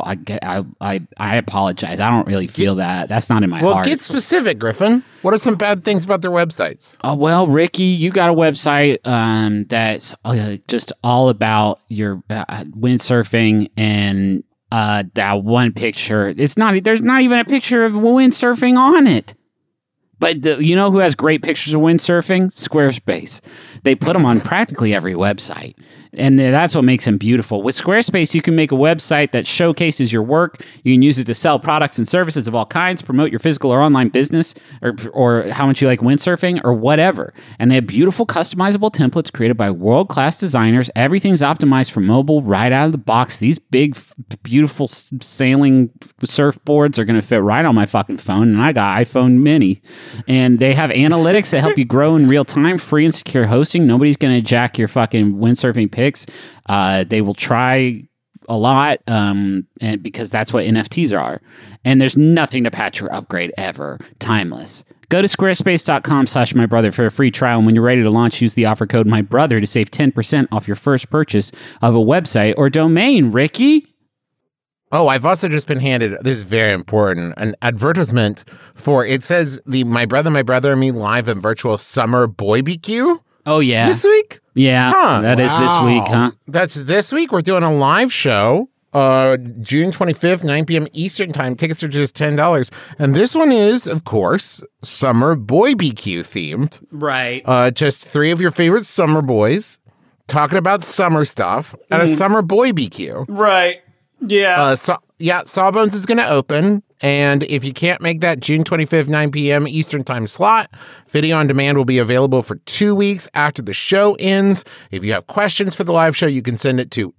I apologize. I don't really feel that. That's not in my heart. Well, get specific, Griffin. What are some bad things about their websites? Well, Ricky, you got a website that's just all about your windsurfing and that one picture. There's not even a picture of windsurfing on it. But you know who has great pictures of windsurfing? Squarespace. They put them on practically every website. And that's what makes them beautiful. With Squarespace, you can make a website that showcases your work. You can use it to sell products and services of all kinds, promote your physical or online business, or how much you like windsurfing, or whatever. And they have beautiful customizable templates created by world-class designers. Everything's optimized for mobile right out of the box. These big, beautiful sailing surfboards are going to fit right on my fucking phone, and I got iPhone mini. And they have analytics that help you grow in real time, free and secure hosting. Nobody's going to jack your fucking windsurfing pics. They will try a lot and because that's what NFTs are. And there's nothing to patch or upgrade ever. Timeless. Go to squarespace.com/mybrother for a free trial. And when you're ready to launch, use the offer code MyBrother to save 10% off your first purchase of a website or domain, Ricky. Oh, I've also just been handed, this is very important, an advertisement for, it says the My Brother and Me live and virtual summer boy BQ. Oh, yeah. This week? Yeah, that is this week, huh? That's this week. We're doing a live show, June 25th, 9 p.m. Eastern Time. Tickets are just $10. And this one is, of course, summer boy BQ themed. Right. Just 3 of your favorite summer boys talking about summer stuff at a summer boy BQ. Right. Yeah. Sawbones is going to open. And if you can't make that June 25th, 9 p.m. Eastern Time slot, video on demand will be available for 2 weeks after the show ends. If you have questions for the live show, you can send it to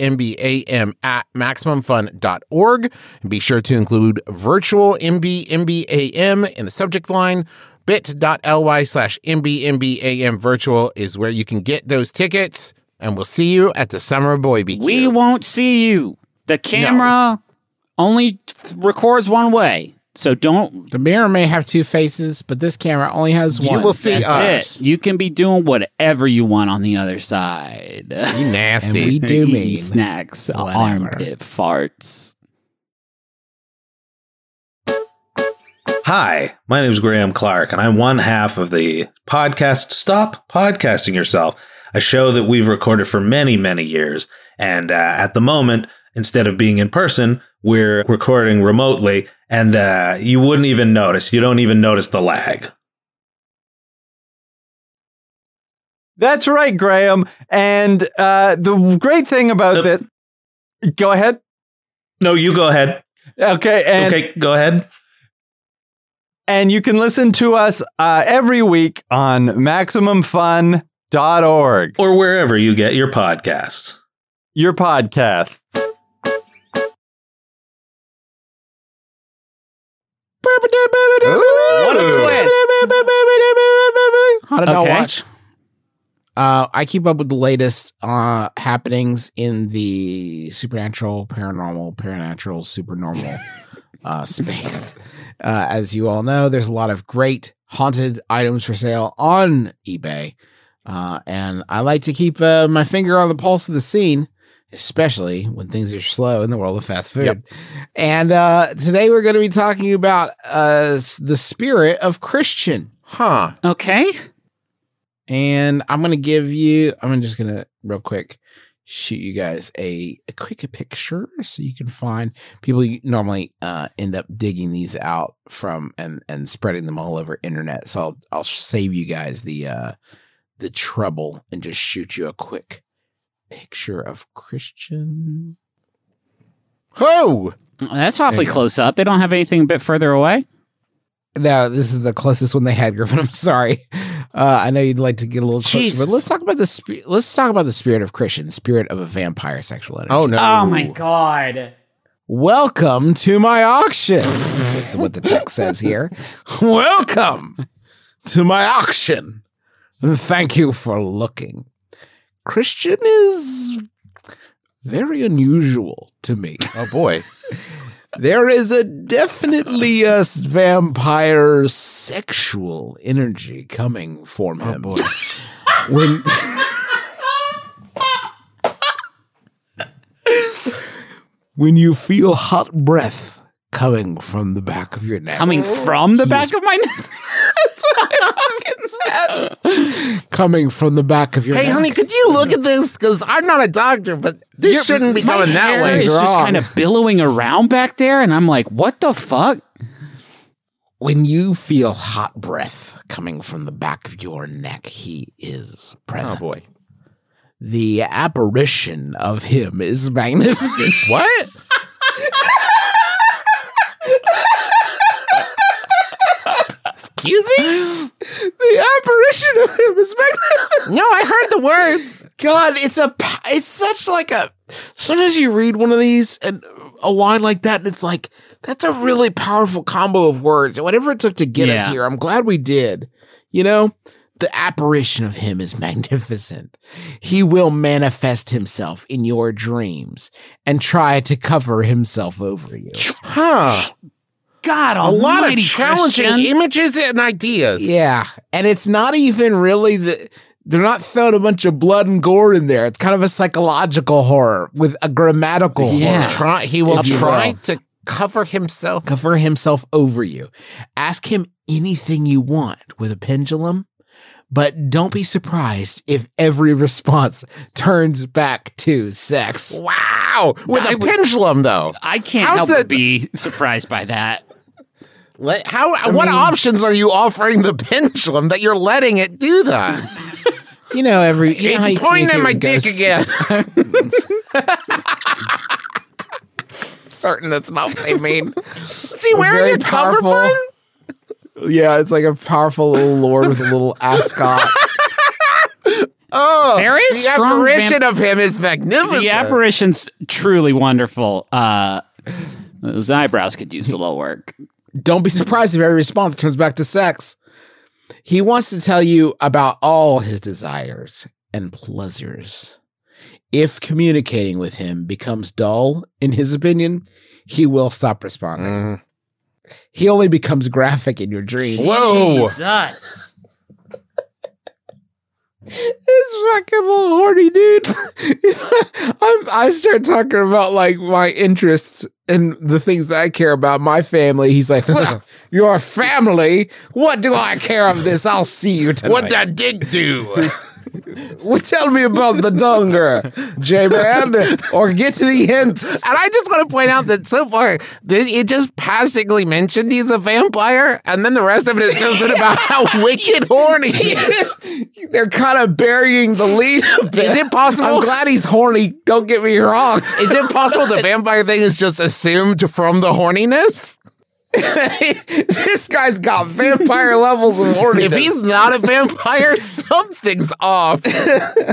mbmbam@maximumfun.org. And be sure to include virtual mbmbam in the subject line. bit.ly/mbmbam virtual is where you can get those tickets. And we'll see you at the Summer Boy BQ. We won't see you. The camera only records one way, so don't. The mirror may have 2 faces, but this camera only has one. You will see That's us. it. You can be doing whatever you want on the other side. You nasty. And we do mean snacks, whatever. armpit farts. Hi, my name is Graham Clark, and I'm one half of the podcast Stop Podcasting Yourself, a show that we've recorded for many, many years. And at the moment, instead of being in person, we're recording remotely, and you wouldn't even notice. You don't even notice the lag. That's right, Graham. And the great thing about this... Go ahead. No, you go ahead. Okay. Okay, go ahead. And you can listen to us every week on MaximumFun.org. Or wherever you get your podcasts. Your podcasts. What a twist. How did I Okay. watch? I keep up with the latest happenings in the supernatural, paranormal, supernormal space. As you all know, there's a lot of great haunted items for sale on eBay. And I like to keep my finger on the pulse of the scene, especially when things are slow in the world of fast food. Yep. And today we're going to be talking about the spirit of Christian. Huh. Okay. And I'm just going to real quick shoot you guys a quick picture so you can find people. You normally end up digging these out from and spreading them all over internet. So I'll save you guys the trouble and just shoot you a quick picture of Christian. Oh, That's awfully close up. They don't have anything a bit further away. No, this is the closest one they had, Griffin. I'm sorry. I know you'd like to get a little closer, Jesus. but let's talk about the spirit of Christian, spirit of a vampire sexual energy. oh no. Oh my god. Welcome to my auction. This is what the text says here. Welcome to my auction. And thank you for looking. Christian is very unusual to me. Oh boy. There is definitely a vampire sexual energy coming from him. boy. When When you feel hot breath coming from the back of your neck. Coming from the back of my neck. Coming from the back of your Hey, neck. honey, could you look at this? Because I'm not a doctor, but this shouldn't be My coming that hair way. is just wrong. kind of billowing around back there, and I'm like, what the fuck? When you feel hot breath coming from the back of your neck, he is present. Oh, boy. The apparition of him is magnificent. What? Excuse me? The apparition of him is magnificent. No, I heard the words. God, it's such like a. Sometimes you read one of these and a line like that, and it's like that's a really powerful combo of words. And whatever it took to get us here, I'm glad we did. You know, the apparition of him is magnificent. He will manifest himself in your dreams and try to cover himself over you. Huh. God, A lot of challenging Christian. images and ideas. Yeah, and it's not even really they're not throwing a bunch of blood and gore in there. It's kind of a psychological horror with a grammatical Yeah. horror. He will If you try will. to cover himself. Cover himself over you. Ask him anything you want with a pendulum, but don't be surprised if every response turns back to sex. Wow. With a pendulum, though. I can't How's help that- but be surprised by that. What options are you offering the pendulum that you're letting it do that? You know, you know how you It's pointing at communicate my with dick ghosts? again. Certain that's not what they mean. Is he wearing a cummerbund? Yeah, it's like a powerful little lord with a little ascot. Oh, There is the strong apparition of him is magnificent. The apparition's truly wonderful. Those eyebrows could use a little work. Don't be surprised if every response comes back to sex. He wants to tell you about all his desires and pleasures. If communicating with him becomes dull, in his opinion, he will stop responding. He only becomes graphic in your dreams. Whoa. Jesus. This fucking little horny dude. I start talking about like my interests and the things that I care about, my family. He's like, well, your family? What do I care of this? I'll see you tonight. What that dick do? Well, tell me about the donger, J-Man, or get to the hints. And I just want to point out that so far, it just passively mentioned he's a vampire, and then the rest of it is just about how wicked horny he is. They're kind of burying the lead a bit. Is it possible? I'm glad he's horny. Don't get me wrong. Is it possible the vampire thing is just assumed from the horniness? This guy's got vampire levels of horniness. If he's not a vampire, something's off. He's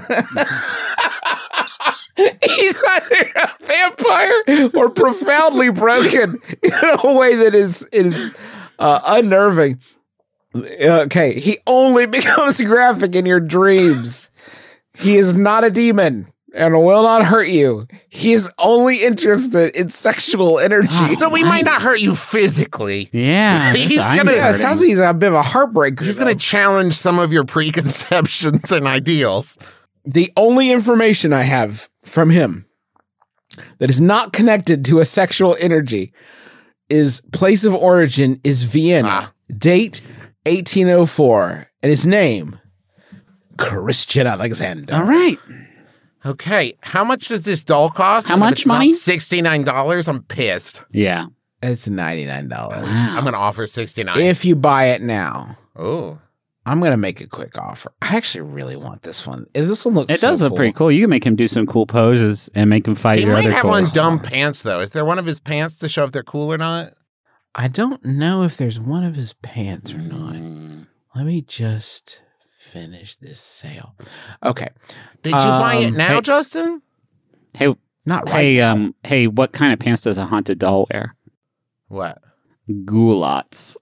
either a vampire or profoundly broken in a way that is unnerving. Okay, he only becomes graphic in your dreams. He is not a demon and will not hurt you. He is only interested in sexual energy. So we might not hurt you physically. Yeah. He's that's- I'm gonna- Yeah, it hurting. sounds like he's a bit of a heartbreaker. He's going to challenge some of your preconceptions and ideals. The only information I have from him that is not connected to a sexual energy is place of origin is Vienna, date 1804, and his name, Christian Alexander. All right. Okay, how much does this doll cost? How And if much it's not money? $69. I'm pissed. Yeah. It's $99. I'm going to offer $69. If you buy it now, Oh. I'm going to make a quick offer. I actually really want this one. This one looks It so does look pretty cool. You can make him do some cool poses and make him fight He your might other have on toys. dumb pants, though. Is there one of his pants to show if they're cool or not? I don't know if there's one of his pants or not. Let me just finish this sale. Okay. Did you buy it now, hey- Justin? Hey, Not right. hey, what kind of pants does a haunted doll wear? What? Goulots.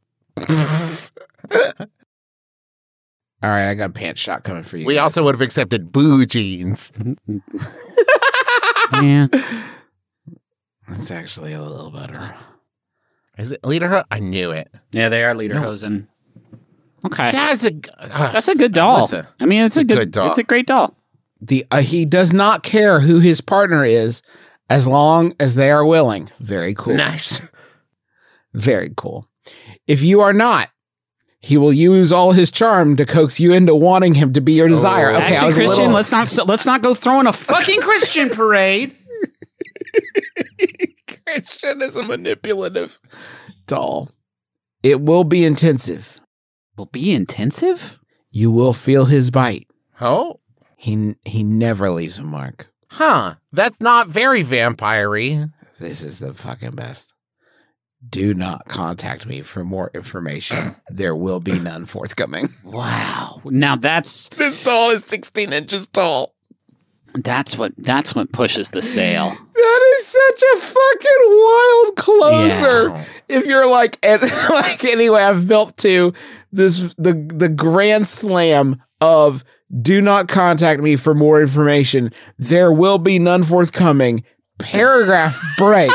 All right, I got a pants shot coming for you. We guys. also would have accepted boo jeans. Yeah. That's actually a little better. Is it Lederhosen? I knew it. Yeah, they are Lederhosen. Okay. That's That's a good doll. Listen, I mean, it's a good doll. It's a great doll. He does not care who his partner is as long as they are willing. Very cool. Nice. Very cool. If you are not, he will use all his charm to coax you into wanting him to be your desire. Okay, I Actually, was Christian, a little... let's not go throwing a fucking Christian parade. Christian is a manipulative doll. It will be intensive. Will be intensive? You will feel his bite. Oh? He never leaves a mark. Huh. That's not very vampire-y. This is the fucking best. Do not contact me for more information. There will be none forthcoming. Wow. Now This doll is 16 inches tall. that's what pushes the sale. That is such a fucking wild closer. Yeah. If you're like anyway, I've built to this the grand slam of do not contact me for more information. There will be none forthcoming. Paragraph break.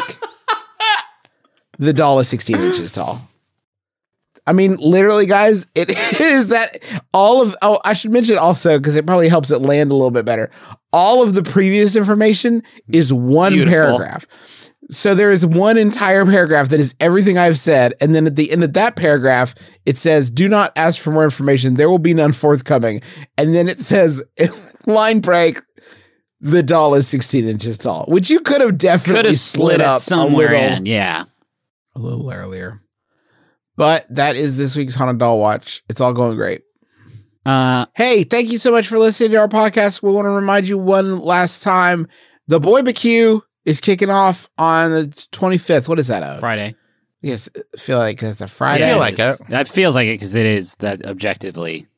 The doll is 16 inches tall. I mean, literally, guys, it is that I should mention also, because it probably helps it land a little bit better. All of the previous information is one paragraph. So there is one entire paragraph that is everything I've said. And then at the end of that paragraph, it says, do not ask for more information. There will be none forthcoming. And then it says, line break, the doll is 16 inches tall, which you could have definitely slid up somewhere a little. in. Yeah. A little earlier. But that is this week's Haunted Doll Watch. It's all going great. Hey, thank you so much for listening to our podcast. We want to remind you one last time. The Boy BQ is kicking off on the 25th. What is that? Friday. Yes, I feel like it's a Friday. I feel like it. That feels like it because it is that objectively.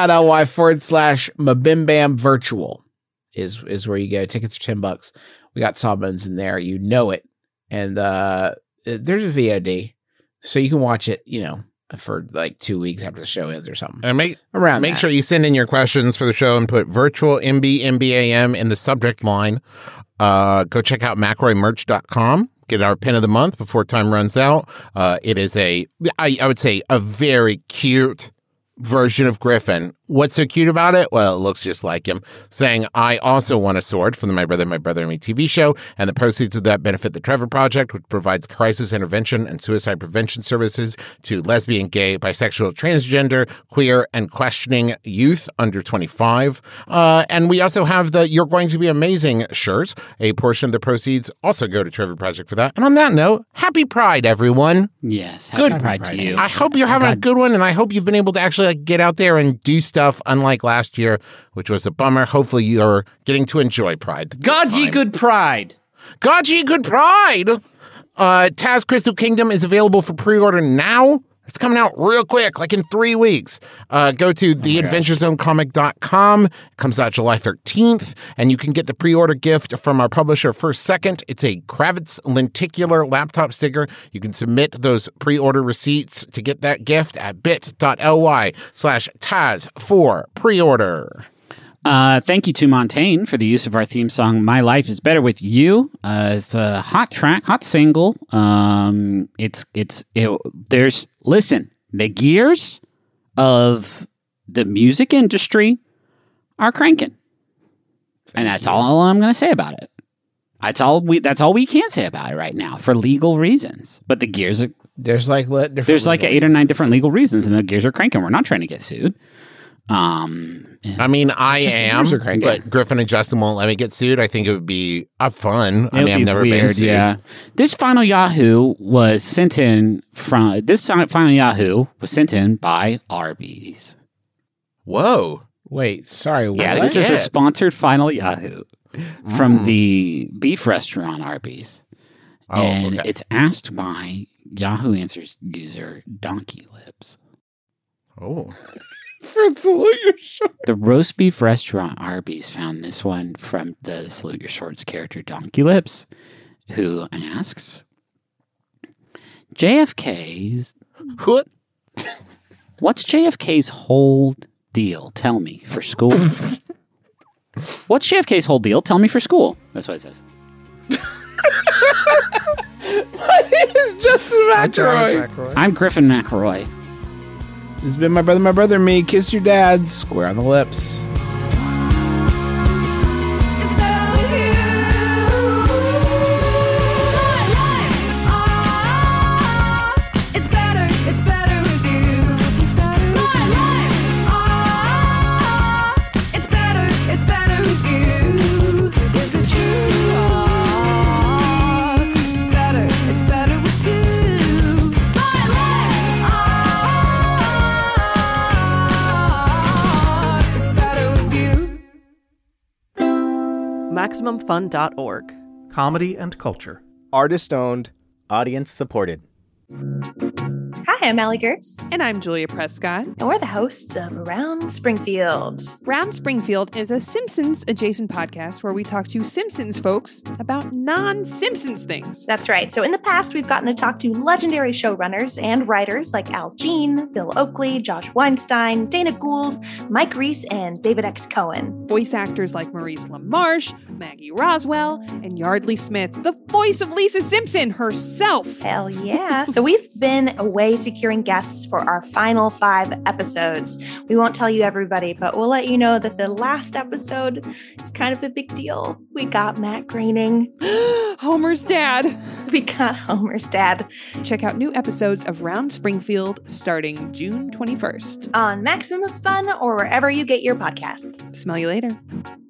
bit.ly/Mabimbam virtual is where you go. Tickets are $10. We got Sawbones in there. You know it. And there's a VOD. So you can watch it, for like 2 weeks after the show ends or something. And make sure you send in your questions for the show and put virtual MBMBAM in the subject line. Go check out McRoyMerch.com. Get our pin of the month before time runs out. It is I would say a very cute version of Griffin. What's so cute about it? Well, it looks just like him, saying, I also want a sword from the My Brother and Me TV show, and the proceeds of that benefit the Trevor Project, which provides crisis intervention and suicide prevention services to lesbian, gay, bisexual, transgender, queer, and questioning youth under 25. And we also have the You're Going to Be Amazing shirt. A portion of the proceeds also go to Trevor Project for that. And on that note, happy Pride, everyone. Yes, happy Pride to you. I hope you're having a good one, and I hope you've been able to actually get out there and do stuff, unlike last year, which was a bummer. Hopefully you're getting to enjoy Pride. God ye good Pride. God ye good Pride. Taz Crystal Kingdom is available for pre-order now. It's coming out real quick, like in 3 weeks. Go to theadventurezonecomic.com. It comes out July 13th, and you can get the pre-order gift from our publisher First Second. It's a Kravitz lenticular laptop sticker. You can submit those pre-order receipts to get that gift at bit.ly/Taz for pre-order. Thank you to Montaigne for the use of our theme song, My Life is Better With You. It's a hot track, hot single. Listen, the gears of the music industry are cranking. And that's all I'm going to say about it. That's all we can say about it right now for legal reasons. But the gears are... There's like 8 or 9 different legal reasons, and the gears are cranking. We're not trying to get sued. I mean, I am, but Griffin and Justin won't let me get sued. I think it would be fun. I mean, I've never been sued. Yeah. This Final Yahoo was sent in by Arby's. Whoa. Wait, sorry. What? Yeah, this is a sponsored Final Yahoo from the beef restaurant Arby's. Oh, and okay. It's asked by Yahoo Answers user Donkey Lips. Oh. The roast beef restaurant Arby's found this one from the Salute Your Shorts character Donkey Lips, who asks, JFK's... What? What's JFK's whole deal? Tell me, for school. What's JFK's whole deal? Tell me for school. That's what it says. My name is Justin McElroy. I'm Griffin McElroy. This has been My Brother and Me. Kiss your dad square on the lips. It's better with you. MaximumFun.org. Comedy and culture. Artist owned. Audience supported. Hi, I'm Allie Gertz. And I'm Julia Prescott. And we're the hosts of Around Springfield. Round Springfield is a Simpsons adjacent podcast where we talk to Simpsons folks about non-Simpsons things. That's right. So in the past, we've gotten to talk to legendary showrunners and writers like Al Jean, Bill Oakley, Josh Weinstein, Dana Gould, Mike Reese, and David X. Cohen. Voice actors like Maurice LaMarche, Maggie Roswell, and Yardley Smith, the voice of Lisa Simpson herself. Hell yeah. So we've been away securing guests for our final 5 episodes. We won't tell you everybody, but we'll let you know that the last episode is kind of a big deal. We got Matt Groening. Homer's dad. We got Homer's dad. Check out new episodes of Round Springfield starting June 21st. On Maximum Fun or wherever you get your podcasts. Smell you later.